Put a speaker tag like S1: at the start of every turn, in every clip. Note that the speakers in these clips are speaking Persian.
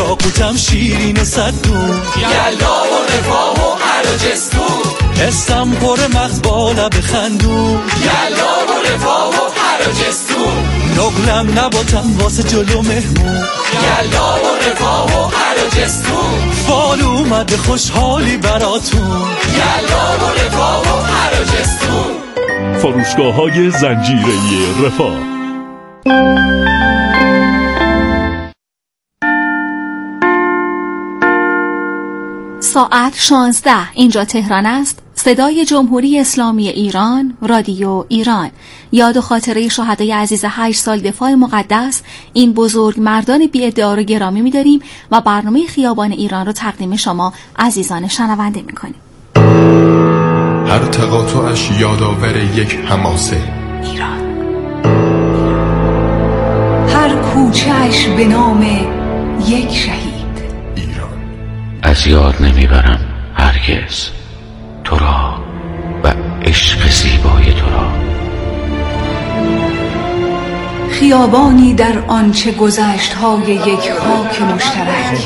S1: یاقوتم شیرین و صدون،
S2: یلا و رفاه و عراجستون،
S1: حسم پر مغز بالا بخندون،
S2: یلا و رفاه و عراجستون،
S1: نقلم نباتم واسه جلو مهمون،
S2: یلا و رفاه و عراجستون،
S1: فال اومده خوشحالی براتون،
S2: یلا و رفاه و عراجستون.
S3: فروشگاه‌های زنجیره‌ای رفاه.
S4: ساعت 16. اینجا تهران است. صدای جمهوری اسلامی ایران، رادیو ایران. یاد و خاطره شهدای عزیز 8 سال دفاع مقدس این بزرگ مردان بی ادعا رو گرامی می‌داریم و برنامه خیابان ایران رو تقدیم شما عزیزان شنونده می‌کنیم.
S5: هر تقاطعش یادآور یک حماسه،
S4: ایران.
S6: هر کوچه‌اش به نام یک شهید،
S5: ایران.
S7: از یاد نمیبرم هرگز تو را و عشق زیبای تو را.
S6: خیابانی در آنچه گذشت های یک خاک مشترک،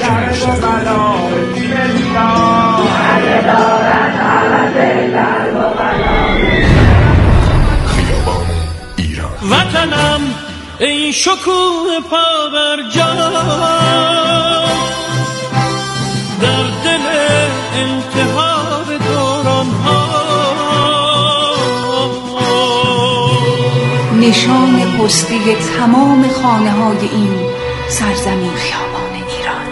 S5: خیابان ایران.
S1: وطنم ای شکوه پابرجا، در دل التهاب دوران ها،
S6: نشان پستی تمام خانه های این سرزمین، خیابان ایران.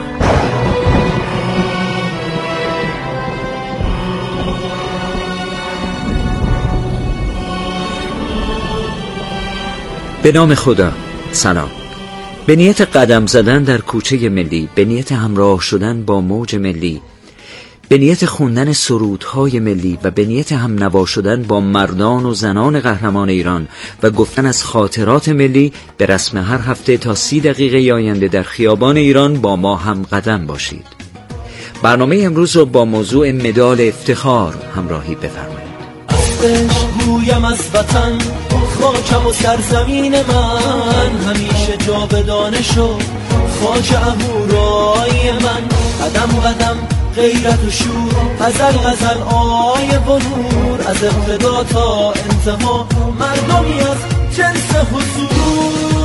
S8: به نام خدا. سلام. به نیت قدم زدن در کوچه ملی، به نیت همراه شدن با موج ملی، به نیت خوندن سرودهای ملی و به نیت هم نوا شدن با مردان و زنان قهرمان ایران و گفتن از خاطرات ملی، به رسم هر هفته تا 30 دقیقه آینده در خیابان ایران با ما هم قدم باشید. برنامه امروز رو با موضوع مدال افتخار همراهی بفرمایید.
S1: گویم از وطن، خاکم و سرزمین من، همیشه جاودانه شد خاک اهورای من. قدم قدم غیرت و شور، غزل غزل آیه و نور، از ابتدا تا انتها مردمی از جنس حضور.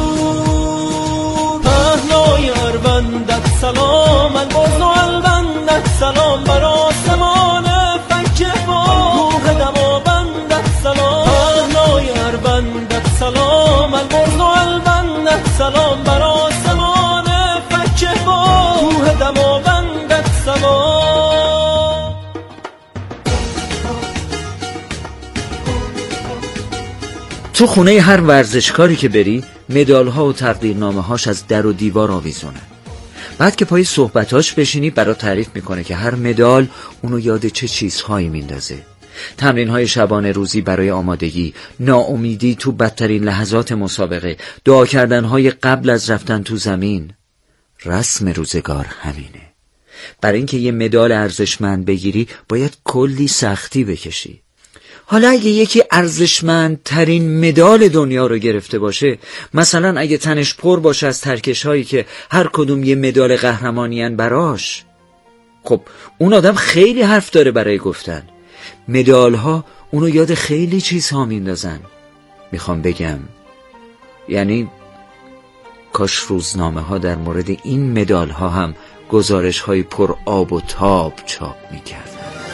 S1: پهنای اربندت سلام، البرز و البندت سلام، بر آسمان فکه با روح دماوندت سلام. پهنای اربندت سلام، البرز و البندت سلام، بر آسمان فکه با روح دماوندت سلام.
S8: تو خونه هر ورزشکاری که بری، مدال‌ها و تقدیرنامه‌هاش از در و دیوار آویزونه. بعد که پای صحبتاش بشینی برات تعریف میکنه که هر مدال اونو یاد چه چیزهایی میندازه. تمرین‌های شبانه روزی برای آمادگی، ناامیدی تو بدترین لحظات مسابقه، دعا کردن‌های قبل از رفتن تو زمین. رسم روزگار همینه. برای اینکه یه مدال ارزشمند بگیری باید کلی سختی بکشی. حالا اگه یکی ارزشمندترین مدال دنیا رو گرفته باشه، مثلا اگه تنش پر باشه از ترکش هایی که هر کدوم یه مدال قهرمانیان براش، خب اون آدم خیلی حرف داره برای گفتن. مدال ها اونو یاد خیلی چیزها میندازن. میخوام بگم یعنی کاش روزنامه ها در مورد این مدال ها هم گزارش های پر آب و تاب چاپ میکرد.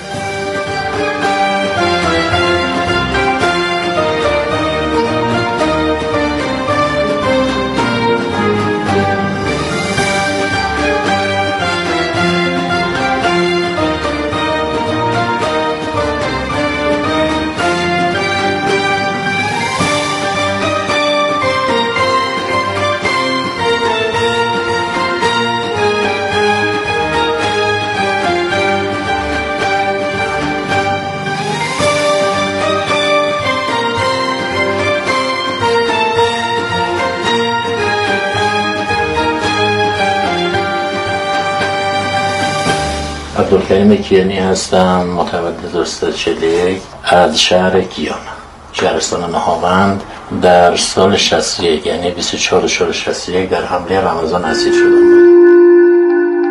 S7: عبدالکریم کیانی هستم، متولد استاد 41 از شهر گیان، شهرستان نهاوند. در سال 61 یعنی 24 شهر 61 در حمله رمضان اسیر شدم.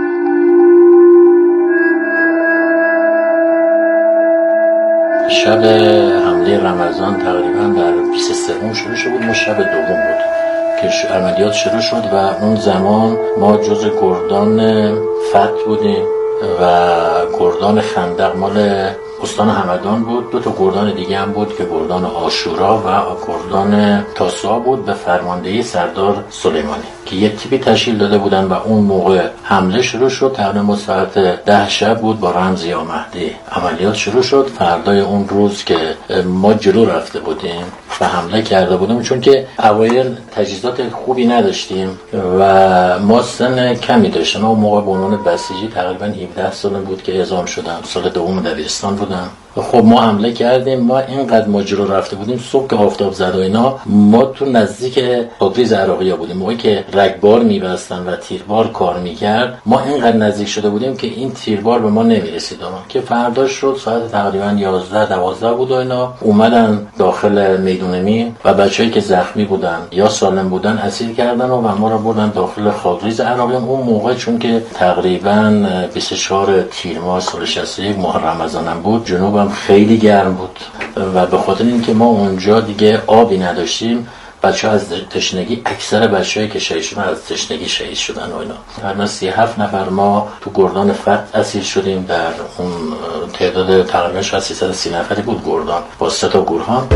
S7: شب حمله رمضان تقریبا در 23 شروع شد بود، ما شب دوم بود که عملیات شروع شد و اون زمان ما جز گردان فتح بودیم و گردان خندق مال استان همدان بود. 2 تا گردان دیگه هم بود که گردان عاشورا و گردان تاسوعا بود به فرماندهی سردار سلیمانی که یک تیپی تشکیل داده بودن و اون موقع حمله شروع شد. تقریبا ساعت 10 شب بود با رمز یا مهدی عملیات شروع شد. فردای اون روز که ما جلو رفته بودیم و حمله کرده بودیم، چون که اوایل تجهیزات خوبی نداشتیم و ما سن کمی داشتیم. اون موقع به عنوان بسیجی تقریبا 17 سال بود که اعزام شدم، سال دوم دبیرستان بودم. خب ما حمله کردیم، ما اینقدر ماجرا رفته بودیم. صبح که آفتاب زد و اینا ما تو نزدیک خاکریز عراقی‌ها بودیم. موقعی که رگبار می‌بستن و تیربار کار می‌کرد ما اینقدر نزدیک شده بودیم که این تیربار به ما نمی‌رسید. که فرداش شد ساعت تقریبا 11-12 بود و اینا اومدن داخل میدون مین و بچه‌ای که زخمی بودن یا سالم بودن اسیر کردن و ما رو بردن داخل خاکریز عراقی‌ها. اون موقع چون که تقریبا 24 تیر ماه سال 61 ماه رمضانم بود، جنوبم خیلی گرم بود و به خاطر اینکه ما اونجا دیگه آبی نداشتیم، بچه‌ها از تشنگی، اکثر بچه‌هایی که شهید شدن از تشنگی شهید شدن و اینا. تقریبا 37 نفر ما تو گردان فتح اسیر شدیم. در اون تعداد تقریبا 330 نفری بود گردان با 3 تا گورهان.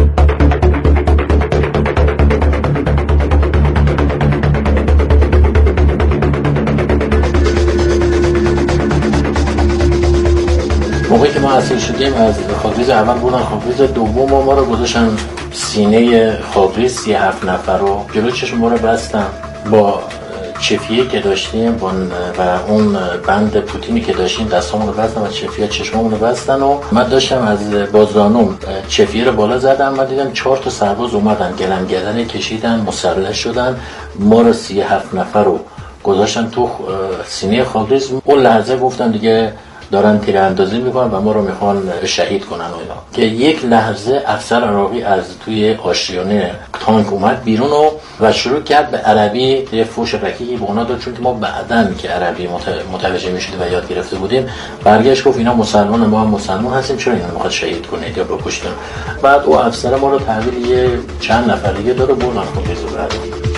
S7: موقعی که ما اسیر شدیم از خاکریز اول بودن خاکریز دوم ما رو گذاشتن سینه خاکریز. 37 نفر رو جلو چشم ما رو بستن با چفیه که داشتیم و اون بند پوتینی که داشتیم دستامون رو بستن و چفیه چشمامون رو بستن و من داشتم از بازدانم چفیه رو بالا زدم و دیدم 4 تا سرباز اومدن گلم گردن کشیدن مسلح شدن. ما رو 37 نفر رو گذاشتن تو سینه خاکریز. اون لحظه گفتم دیگه دارن تیراندازی میکنن و ما رو میخوان شهید کنن و اینا. که یک لحظه افسر عراقی از توی آشیانه تانک اومد بیرون و شروع کرد به عربی یه فوش رکیکی به اونا داد، چون که ما بعدن که عربی متوجه میشد و یاد گرفته بودیم. برگشت گفت اینا مسلمان، ما هم مسلمان هستیم، چرا اینا میخواد شهید کنید یا بکشید؟ بعد او افسر ما رو تحویل یه چند نفر دیگه داره بردن خاکریز بعد.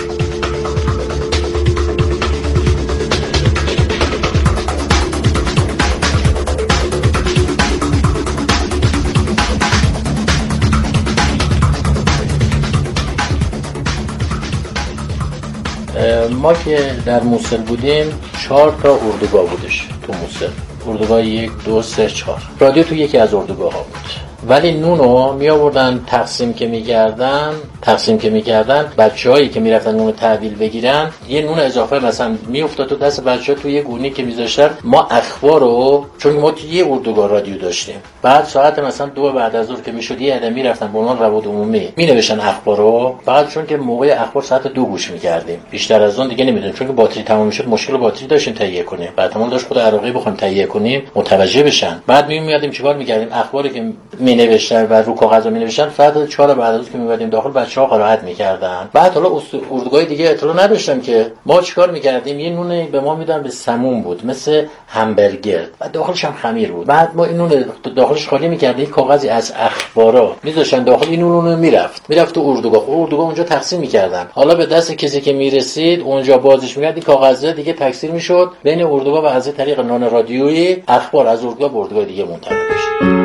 S7: ما که در موصل بودیم 4 تا اردوگاه بودش تو موصل. اردوگاه 1 2 3 4. رادیو تو یکی از اردوگاه ها بود. ولی نونو می آوردن تقسیم که می‌کردن بچه‌هایی که میرفتن نون تحویل بگیرن یه نون اضافه مثلا میافتاد تو دست بچه‌ها تو یه گونی که میذاشتن. ما اخبارو چون ما تو یه اردوگاه رادیو داشتیم، بعد ساعت مثلا 2 بعد از ظهر که میشد یه عده میرفتن به عنوان رواد عمومی مینوشتن اخبارو. بعد چون که موقع اخبار ساعت 2 گوش می‌کردیم، بیشتر از اون دیگه نمیدونم، چون که باتری تمام میشد مشکل باتری داشتیم تهیه کنیم. بعد ما داشت خود عراقی بخوام تهیه کنیم متوجه بشن. بعد میادیم چیکار می‌کردیم؟ اخباری که نوشتن و رو کاغذ می‌نوشتن فردا 4 بعد از اون که می‌بردیم داخل بچه‌ها قرائت می‌کردن. بعد حالا اردوگاه دیگه اطلاع نداشتم که ما چیکار می‌کردیم. یه نون به ما میدن به سموم بود مثل همبرگر و داخلش هم خمیر بود. بعد ما این نون داخلش خالی می‌کردیم، کاغذی از اخبارا می‌ذاشتن داخل، این نون میرفت تو اردوگاه اونجا تقسیم می‌کردن. حالا به دست کسی که میرسید اونجا بازش می‌کرد، این کاغذ دیگه تکثیر می‌شد بین اردوگاه و از طریق نان رادیویی اخبار از اردوگاه به اردوگاه دیگه منتقل می‌شد.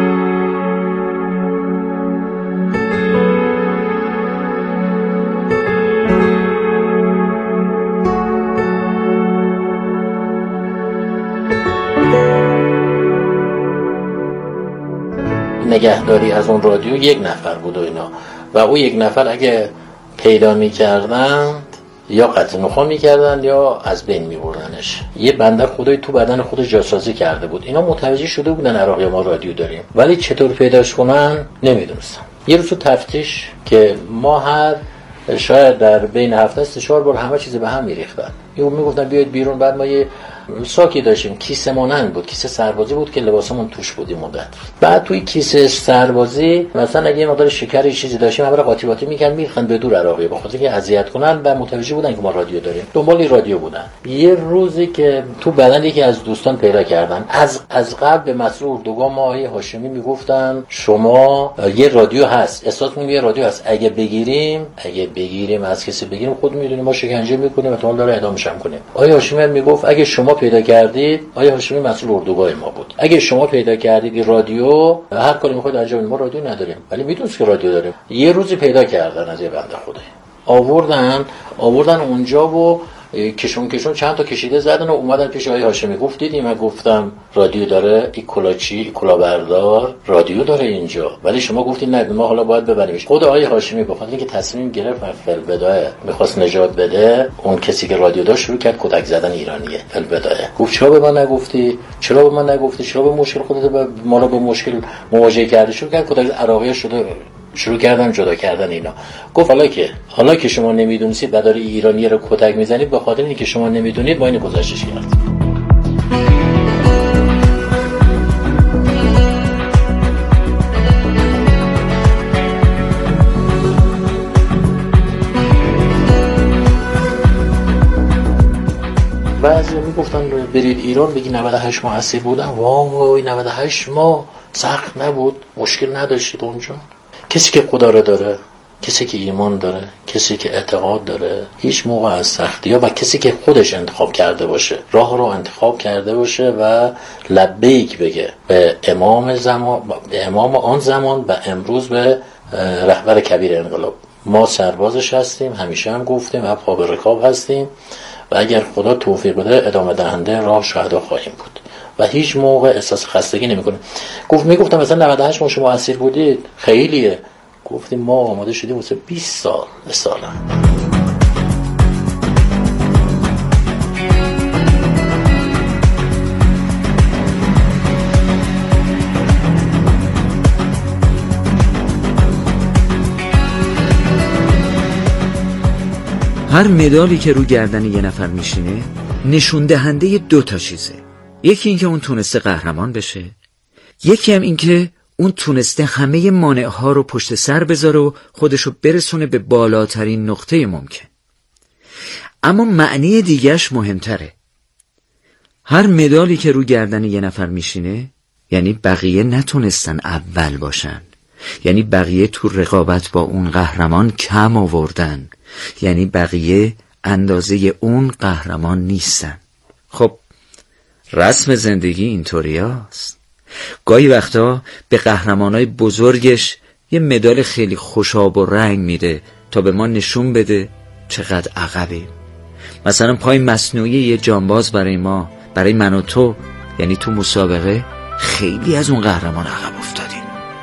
S7: نگهداری از اون رادیو 1 نفر بود و اینا، و او 1 نفر اگه پیدا می‌کردند یا قطع نخواه می‌کردند یا از بین می‌بردنش. یه بنده خدایی تو بدن خودش جاسازی کرده بود. اینا متوجه شده بودن عراقی ما رادیو داریم، ولی چطور پیداش کنن نمی‌دونستن. یه روز تو تفتیش که ما هر شاید در بین هفته 3-4 بار همه چیز به هم می‌ریختن. یهو میگفتن بیاید بیرون. بعد ما یه ساکی داشتیم، کیسه مانند بود، کیسه سربازی بود که لباسمون توش بود مدت. بعد توی کیسه سربازی مثلا اگه یه مقدار شکر چیزی داشتیم همراه قاطی باطی میکرد میخوان به دور عراقی، به خاطر اینکه اذیت کنن و متوجه بودن که ما رادیو داریم، دنبال رادیو بودن. یه روزی که تو بدن یکی از دوستان پیدا کردن، از قبل به مسئول اردوگاه ما آقای هاشمی میگفتن شما یه رادیو هست، احساسمون یه رادیو هست، اگه بگیریم از کسی بگیریم خود میدونیم ما شکنجه میکنیم و احتمال داره اعدامش هم کنیم. آقای هاشمی میگفت اگه شما پیدا کردید، آقای هاشمی مسئول اردوگاه ما بود، اگه شما پیدا کردید رادیو هر کاری میخواید انجام بدید، ما رادیو نداریم ولی میدونید که رادیو داریم. یه روزی پیدا کردن از یه بنده خدایی، آوردن اونجا و کشون چند تا کشیده زدن و اومدن پیش آقای هاشمی. گفت دیدی من گفتم رادیو داره، این کلاچی کلاهبردار رادیو داره اینجا، ولی شما گفتید نه ما حالا باید ببریمش. خود آقای هاشمی بخاطر اینکه تصمیم گرفت فلبدایه میخواست نجات بده اون کسی که رادیو داشت، شروع کرد کتک زدن ایرانیه فلبدایه. گفت چرا به من نگفتی، چرا به مشکل خودت ما رو به مشکل مواجه کردی؟ شروع کرد کتک عراقی شروع کردم جدا کردن اینا. گفت حالا که شما نمیدونید و داری ایرانی رو کتک میزنید، به خاطر اینکه شما نمیدونید ما اینو گذاشتش کردیم. بعضی میگفتن برید ایران بگی 98 ماه اسیر بودن. وای 98 ماه سخت نبود، مشکل نداشتید اونجا. کسی که خدا رو داره، کسی که ایمان داره، کسی که اعتقاد داره، هیچ موقع از سختی‌ها و کسی که خودش انتخاب کرده باشه، راه رو انتخاب کرده باشه و لبیک بگه به امام آن زمان و امروز به رهبر کبیر انقلاب. ما سربازش هستیم، همیشه هم گفتیم و پا به رکاب هستیم و اگر خدا توفیق بده ادامه دهنده راه شهدا خواهیم بود و هیچ موقع احساس خستگی نمی‌کنیم. میگفتم مثلا 98 ماه شما اسیر بودید خیلیه. گفتیم ما آماده شدیم واسه 20 سال مثلا.
S8: هر مدالی که رو گردن یه نفر میشینه نشون دهنده 2 تا چیزه. یکی اینکه اون تونسته قهرمان بشه، یکی هم اینکه اون تونسته همه مانع‌ها رو پشت سر بذاره و خودشو برسونه به بالاترین نقطه ممکن. اما معنی دیگه‌اش مهمتره. هر مدالی که رو گردن یه نفر میشینه یعنی بقیه نتونستن اول باشن، یعنی بقیه تو رقابت با اون قهرمان کم آوردن، یعنی بقیه اندازه اون قهرمان نیستن. خب رسم زندگی اینطوری هست. گاهی وقتا به قهرمانای بزرگش یه مدال خیلی خوشاب و رنگ میده تا به ما نشون بده چقدر عقبیم. مثلا پای مصنوعی یه جانباز برای من و تو، یعنی تو مسابقه خیلی از اون قهرمان عقب افتادیم.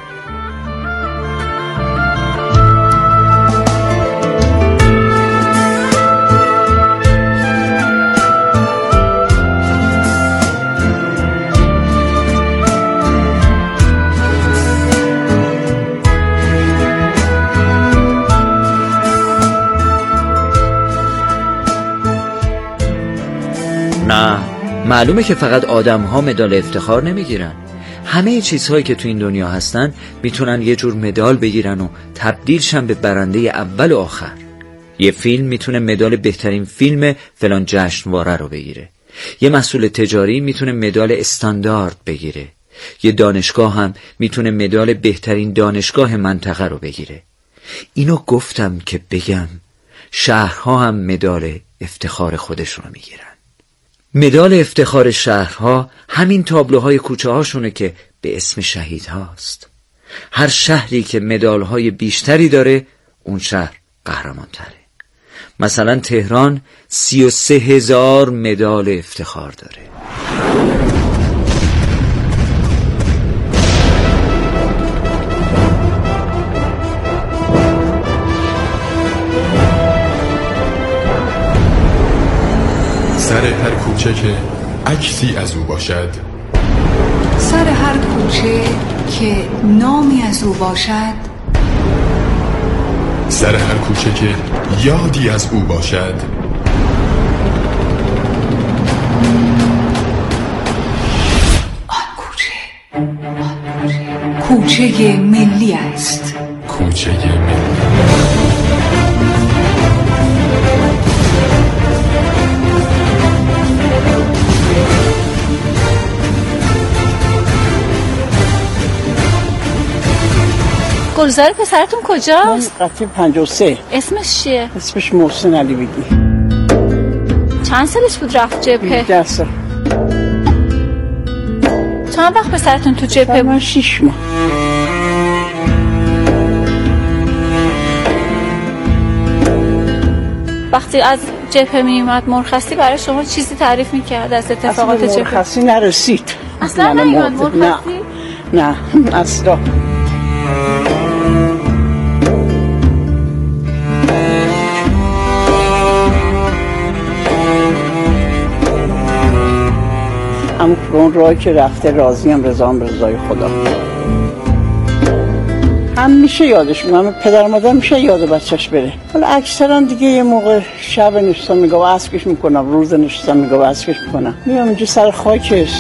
S8: نه، معلومه که فقط آدم‌ها مدال افتخار نمیگیرن. همه چیزهایی که تو این دنیا هستن میتونن یه جور مدال بگیرن و تبدیل شن به برنده اول و آخر. یه فیلم میتونه مدال بهترین فیلم فلان جشنواره رو بگیره. یه مسئول تجاری میتونه مدال استاندارد بگیره. یه دانشگاه هم میتونه مدال بهترین دانشگاه منطقه رو بگیره. اینو گفتم که بگم شهرها هم مدال افتخار خودش رو میگیرن. مدال افتخار شهرها همین تابلوهای کوچه هاشونه که به اسم شهید هاست. هر شهری که مدال های بیشتری داره اون شهر قهرمان تره. مثلا تهران 33,000 مدال افتخار داره.
S5: سر هر کوچه که عکسی از او باشد،
S6: سر هر کوچه که نامی از او باشد،
S5: سر هر کوچه که یادی از او باشد،
S6: کوچه ملی است.
S5: کوچه ملی.
S4: گلزار پسرتون کجاست؟
S9: قطعه 53.
S4: اسمش چیه؟
S9: اسمش محسن علی بگی.
S4: چند سالش بود رفت جبهه؟
S9: 10 سال.
S4: چند وقت پسرتون تو جبهه بود؟
S9: 6 ماه.
S4: وقتی از جبهه میومد مرخصی برای شما چیزی تعریف میکرد از اتفاقات جبهه؟
S9: مرخصی نرسید.
S4: اصلا نیومد مرخصی؟
S9: نه اصلا. اما اون راهی که رفته راضیم، رضام رضای خدا. هم میشه یادش میگم، پدر مادر میشه یاد بچهش بره. حالا اکثرا دیگه یه موقع شب نشستم میگم اسکش میکنم، روز نشستم میگم اسکش میکنم، میام اینجا سر خاکش.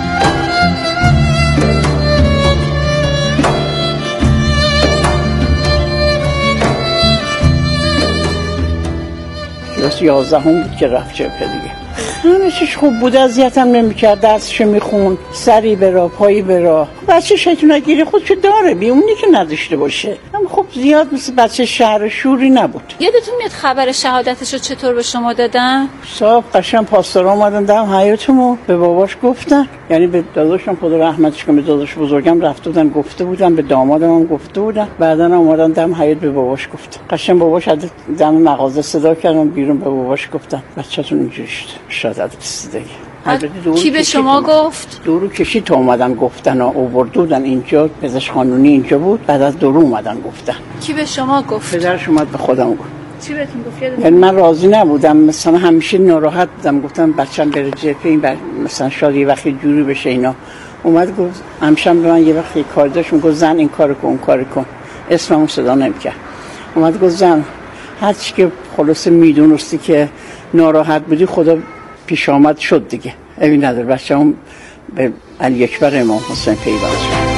S9: کلاس 11 بود که رفت جبهه دیگه. همه چیش خوب بود، اذیتم نمی‌کرد، درسشو میخوند، سری برا پایی برا. بچه شیطونگیری خودشو داره، بیمونی که نداشته باشه. اما خب زیاد مثل بچه شهر شوری نبود.
S4: یادتون میاد خبر شهادتشو چطور به شما دادن؟
S9: صاحب قشنگ پاسدارا اومدن دم حیاطمو به باباش گفتن، یعنی به داداشم خدا رحمتش کنه، به داداش بزرگم رفته بودن گفته بودن، به دامادم هم گفته بودن، بعداً اومدن دم حیاط به باباش گفتن. قشنگ باباش از دم مغازه صدا کردن بیرون، به باباش گفتن بچه‌تون اینجوری شد. شهادت رسیدگی.
S4: کی به شما گفت؟
S9: دورو کشید تا اومدن گفتن و آوردن اینجا، پزشک قانونی اینجا بود، بعد از دورو اومدن گفتن.
S4: کی به شما گفت؟
S9: پدرش اومد به خودم گفت.
S4: چی بهتون گفت؟
S9: یعنی من راضی نبودم، مثلا همیشه ناراحت بودم، گفتم بچه‌م بره جبهه، این مثلا شاید یه وقتی جوری بشه اینا. اومد گفت همشم به من یه وقتی کار داشت، میگفت زن این کارو کن اون کارو کن، اسممو صدا نمی‌کرد. اومد گفت زن هر چی که خلاص میدونستی که ناراحت بودی خدا پیش آمد شد دیگه، این نداره. بچه‌م به علی اکبر امام حسین پیوند شد.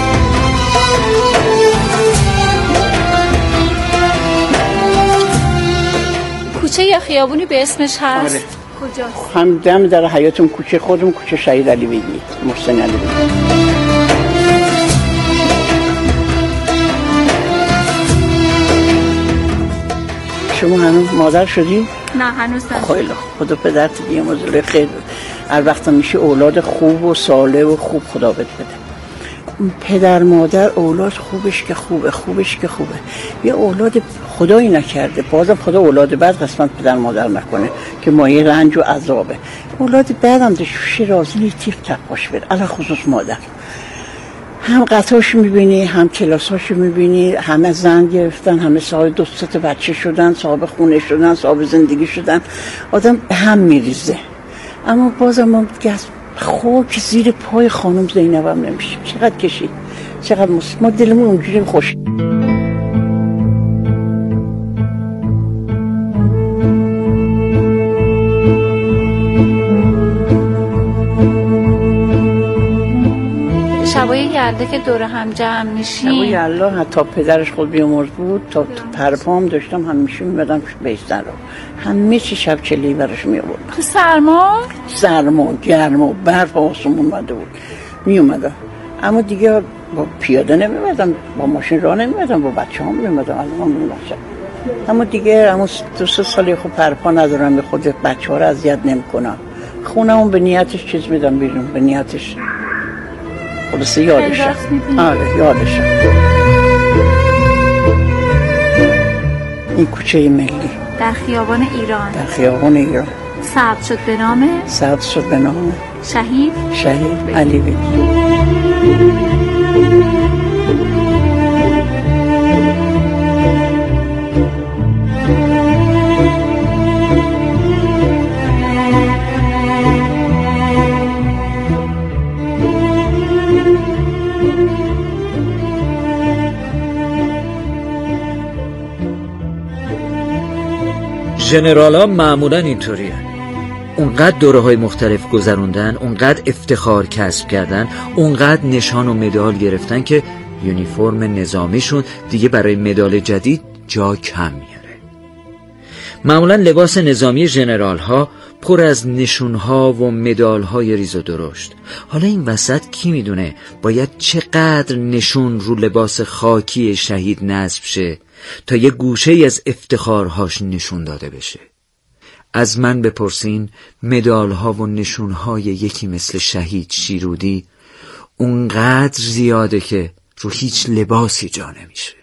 S4: کوچه یا خیابونی به اسمش هست؟
S9: آره.
S4: کجاست؟
S9: هم دم در حیاطم کوچه خودم، کوچه شهید علی بیگی، محسن علی بیگی. شما هنوز مادر شدی؟
S4: نه هنوز نه.
S9: خیلی خدا پدرت بیامرزه خیر. هر وقت میشه اولاد خوب و صالح و خوب خدا بده. پدر مادر اولاد خوبش که خوبه، خوبش که خوبه. یه اولاد خدایی نکرده، بازم خدا اولاد بعد قسمت پدر مادر نکنه که مایه رنج و عذابه. اولاد بعدم دشوشه رازی تیغ تپاش بره، علا خصوص مادر. هم قطعاش میبینی، هم کلاساش میبینی، همه زن گرفتن، همه صاحب 2 تا بچه شدن، صاحب خونه شدن، صاحب زندگی شدن، آدم به هم میریزه. اما بازم ما دیگه خاک زیر پای خانم زینب هم نمیشه. چقدر کشید، چقدر ما دلمون اونجوری خوش.
S4: شبای یلده که دور هم جمع میشیم،
S9: شبای یلده حتی پدرش خود بیامرز بود، تا پرپام داشتم همیشه میمدم بیستن رو همه چی شب چلی براش می آوردم.
S4: تو سرما
S9: گرم و برف آسمون اومده بود می اومدم. اما دیگه با پیاده نمیمدم، با ماشین راه نمیمدم، با بچه هم میمدم. اما دیگه 2-3 سالی خب پرپا ندارم، به خود بچه ها رو اذیت نمی کنم. خونمون به نیتش چیز میدم بیرون، به نیتش خلاصه یادشم. آره یادشم. این کوچه ملی
S4: در خیابان ایران.
S9: در خیابان ایران
S4: ثبت شد به نام شهید علی بیگی.
S8: ژنرال‌ها معمولاً اینطوریه. اونقدر دوره‌های مختلف گذروندن، اونقدر افتخار کسب کردن، اونقدر نشان و مدال گرفتن که یونیفرم نظامیشون دیگه برای مدال جدید جا کم میاره. معمولا لباس نظامی ژنرال ها پر از نشونها و مدال های ریز و درشت. حالا این وسط کی میدونه باید چقدر نشون رو لباس خاکی شهید نصب شه تا یه گوشه از افتخارهاش نشون داده بشه. از من بپرسین مدال ها و نشون های یکی مثل شهید شیرودی اونقدر زیاده که رو هیچ لباسی جا نمیشه.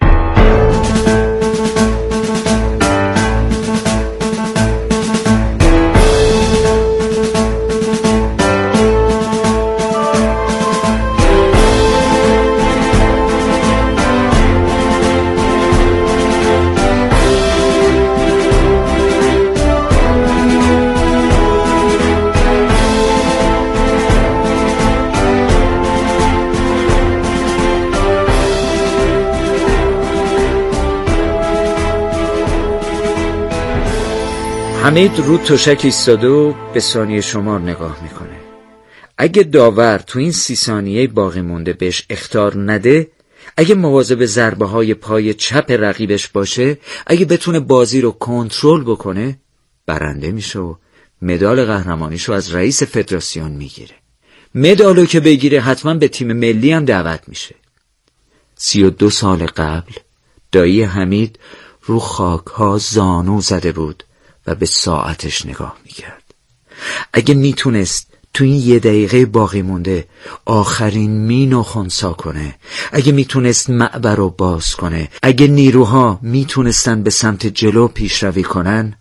S8: حمید رو تشک ایستاده و به ثانیه شمار نگاه میکنه. اگه داور تو این 30 ثانیه باقی مونده بهش اخطار نده، اگه مواظب ضربه های پای چپ رقیبش باشه، اگه بتونه بازی رو کنترل بکنه، برنده میشه و مدال قهرمانیشو از رئیس فدراسیون میگیره. مدالو که بگیره حتما به تیم ملی هم دعوت میشه. 32 سال قبل دایی حمید رو خاک ها زانو زده بود و به ساعتش نگاه میکرد. اگه میتونست تو این 1 دقیقه باقی مونده آخرین مینو خنثی کنه، اگه میتونست معبر رو باز کنه، اگه نیروها میتونستن به سمت جلو پیشروی کنن،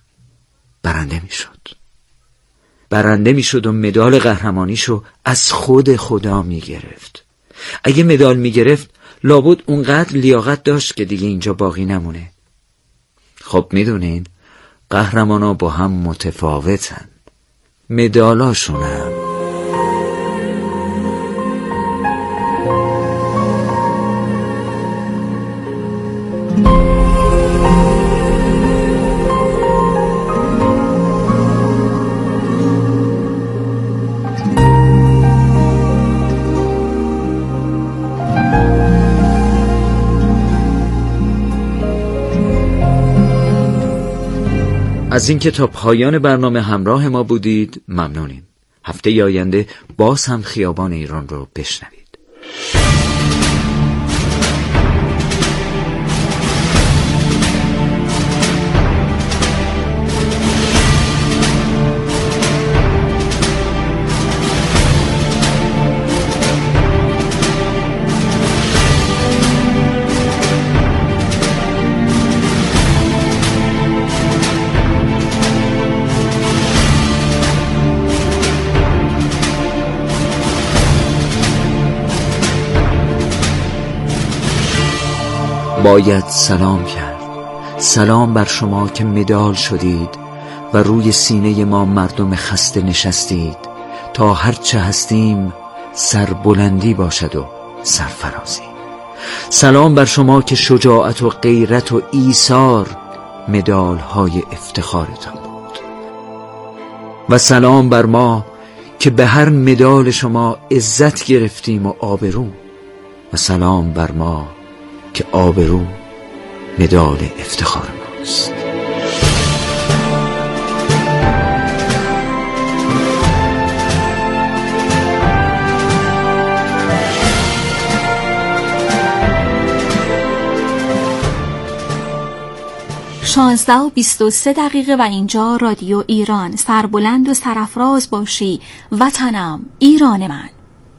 S8: برنده میشد و مدال قهرمانیشو از خود خدا میگرفت. اگه مدال میگرفت لابد اونقدر لیاقت داشت که دیگه اینجا باقی نمونه. خب میدونین قهرمانا با هم متفاوتن، مدالاشون هم. از اینکه تا پایان برنامه همراه ما بودید ممنونیم. هفته آینده باز هم خیابان ایران رو بشنوید. باید سلام کرد. سلام بر شما که مدال شدید و روی سینه ما مردم خسته نشستید تا هرچه هستیم سربلندی باشد و سرفرازی. سلام بر شما که شجاعت و غیرت و ایثار مدال های افتخارتان بود. و سلام بر ما که به هر مدال شما عزت گرفتیم و آبرو. و سلام بر ما که آبرو مدال افتخار ماست.
S4: شانزده و 23 دقیقه و اینجا رادیو ایران. سربلند و سرافراز باشی وطنم ایران من.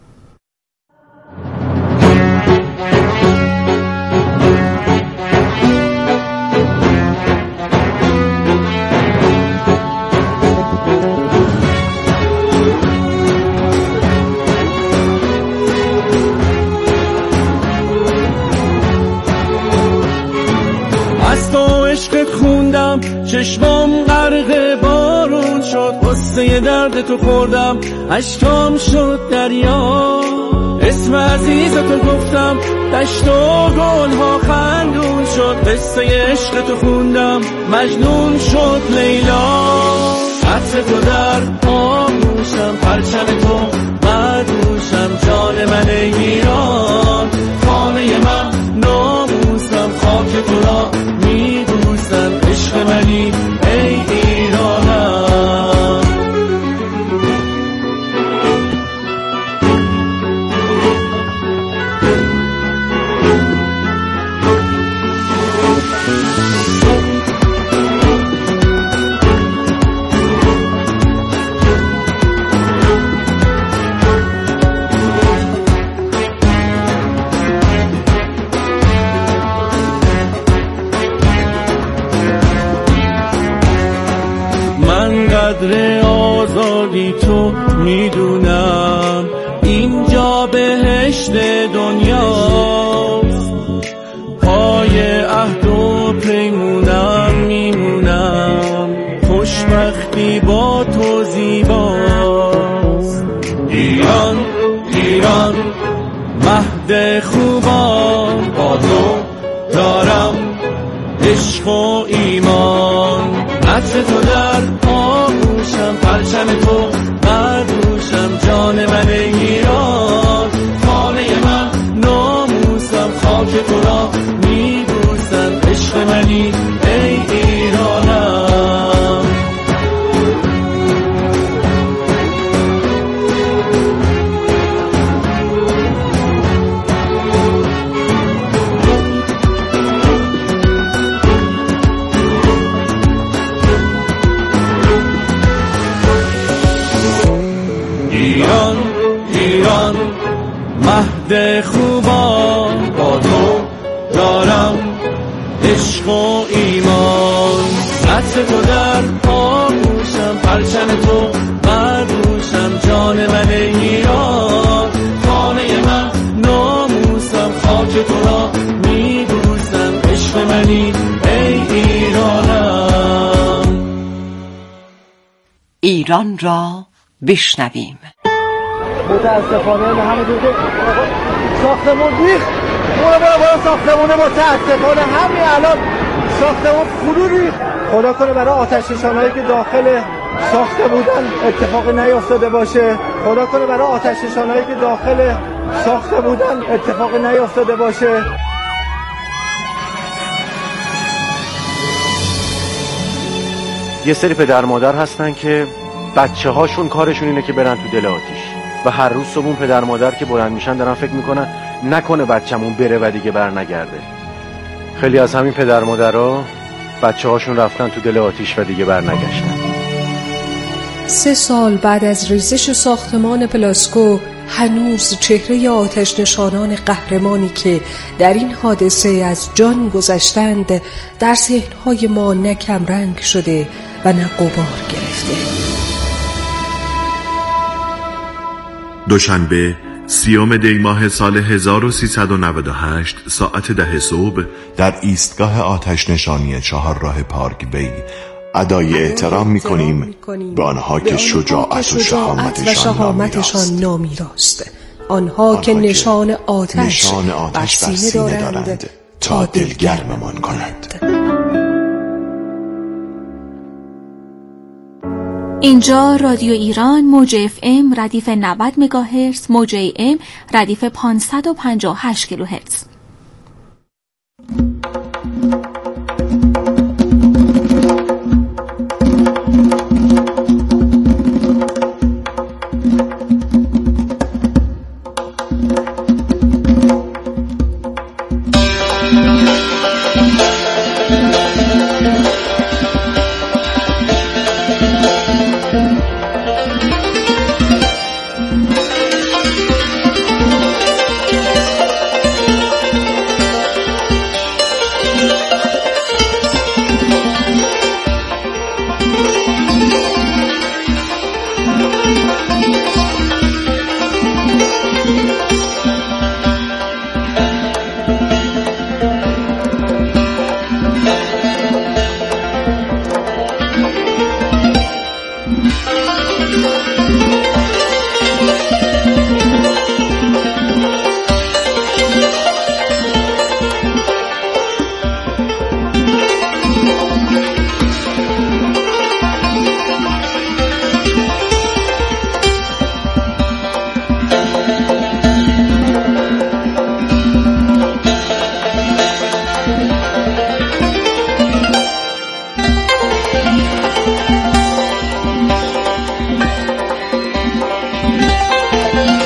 S1: چشمام غرق بارون شد، قصه درد تو خوردم، اشکام شد دریا. اسم عزیز تو گفتم، دشت و گلها خندون شد، قصه عشق تو خوندم، مجنون شد لیلا. عطر تو در آغوشم، پرچم تو مدوشم، جان من ایران، خانه من میدونم اینجا بهشت دنیاست، پای عهد و پیمونم میمونم، خوشبختی با تو زیباست. ایران ایران مهد خوبان، با تو دارم عشق و ایمان، عطر تو در آغوشم، پرچم تو بردوشم، جان من ایران، خانه من ناموسم، خاک تو را میبوسم، عشق منی ای ایرانم. ایران ایران مهد خوبان، با تو دارم عشق و ایمان، عطر تو در آغوشم، پرچم تو بردوشم، جان من ایران، خانه من ناموسم، خاک تو را میبوسم، عشق منی ای ایرانم.
S10: ایران را بشنویم.
S11: متاسفانه همونطور که ساختمون ریخت، برو ساختمونه، متاسفانه همین الان ساختمون فرو ریخت. خدا کنه برای آتش نشانایی که داخل ساخته بودن اتفاقی نیفتاده باشه، خدا کنه برای آتش نشانایی که داخل ساخته بودن اتفاقی نیفتاده باشه.
S12: یه سری پدر مادر هستن که بچه هاشون کارشون اینه که برن تو دل آتیش و هر روز صبحون پدر مادر که بلند میشن دارن فکر میکنن نکنه بچه‌مون بره و دیگه بر نگرده. خیلی از همین پدر مادرها بچه هاشون رفتن تو دل آتیش و دیگه بر نگشتن.
S10: 3 سال بعد از ریزش ساختمان پلاسکو هنوز چهره آتش نشانان قهرمانی که در این حادثه از جان گذشتند در ذهن‌های ما نه کم رنگ شده و نه غبار گرفته.
S13: دوشنبه 30 دی ماه سال 1398 ساعت 10 صبح در ایستگاه آتش نشانی 4 راه پارک وی ادای احترام می‌کنیم به آنها که شجاعت و شهامتشان
S10: نامیراست، آنها که نشان آتش بر سینه دارند تا دلگرممان کنند.
S4: اینجا رادیو ایران، موج FM ردیف 90 مگاهرتز، موج AM ردیف 558 کیلوهرتز.